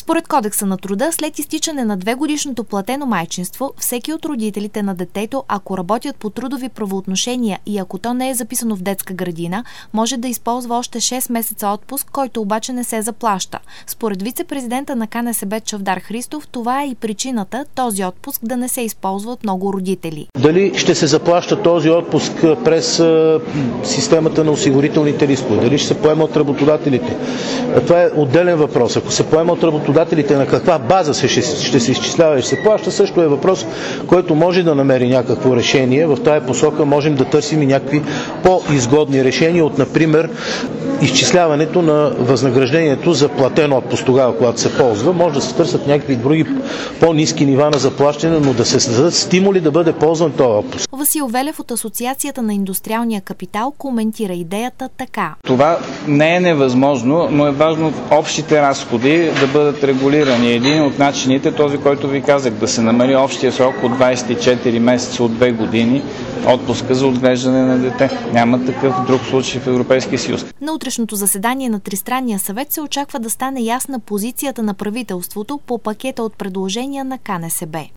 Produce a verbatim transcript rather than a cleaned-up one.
Според Кодекса на труда, след изтичане на две годишното платено майчинство, всеки от родителите на детето, ако работят по трудови правоотношения и ако то не е записано в детска градина, може да използва още шест месеца отпуск, който обаче не се заплаща. Според вице-президента на Ка Не Се Бе Чавдар Христов, това е и причината този отпуск да не се използва от много родители. Дали ще се заплаща този отпуск през системата на осигурителните рискове, дали ще се поема от работодателите? Това е отделен въпрос. Ако се поема от работодателите, на каква база се, ще, ще се изчислява и ще се плаща, също е въпрос, който може да намери някакво решение. В тази посока можем да търсим и някакви по-изгодни решения от, например, изчисляването на възнаграждението за платен отпуск тогава, когато се ползва. Може да се търсят някакви други по-ниски нива на заплащане, но да се създадат стимули да бъде ползван този отпуск. Васил Велев от Асоциацията на индустриалния капитал коментира идеята така. Това не е невъзможно, но е важно общите разходи да бъдат регулирани. Един от начините, този, който ви казах, да се намали общия срок от двадесет и четири месеца от две години отпуска за отглеждане на дете. Няма такъв друг случай в Европейския съюз. На утрешното заседание на Тристранния съвет се очаква да стане ясна позицията на правителството по пакета от предложения на Ка Не Се Бе.